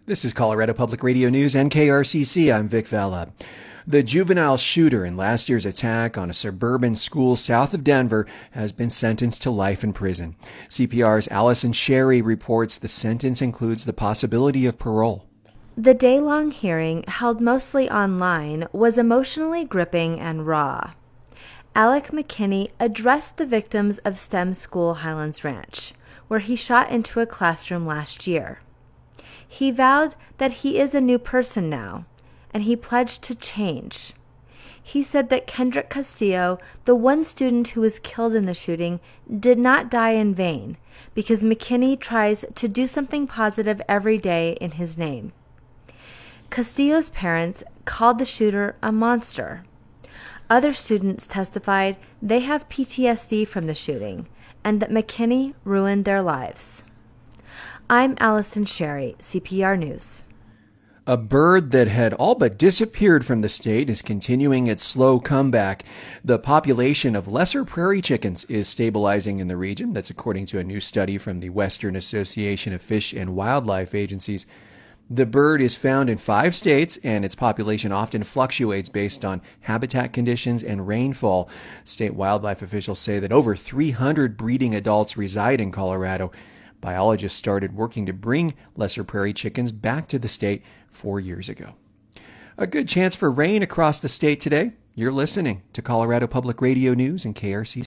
This is Colorado Public Radio News and KRCC. I'm Vic Vela. The juvenile shooter in last year's attack on a suburban school south of Denver has been sentenced to life in prison. CPR's Allison Sherry reports the sentence includes the possibility of parole. The day-long hearing, held mostly online, was emotionally gripping and raw. Alec McKinney addressed the victims of STEM School Highlands Ranch, where he shot into a classroom last year. He vowed that he is a new person now, and he pledged to change. He said that Kendrick Castillo, the one student who was killed in the shooting, did not die in vain because McKinney tries to do something positive every day in his name. Castillo's parents called the shooter a monster. Other students testified they have PTSD from the shooting and that McKinney ruined their lives. I'm Allison Sherry, CPR News. A bird that had all but disappeared from the state is continuing its slow comeback. The population of lesser prairie chickens is stabilizing in the region. That's according to a new study from the Western Association of Fish and Wildlife Agencies. The bird is found in 5 states, and its population often fluctuates based on habitat conditions and rainfall. State wildlife officials say that over 300 breeding adults reside in Colorado. Biologists started working to bring lesser prairie chickens back to the state 4 years ago. A good chance for rain across the state today. You're listening to Colorado Public Radio News and KRCC.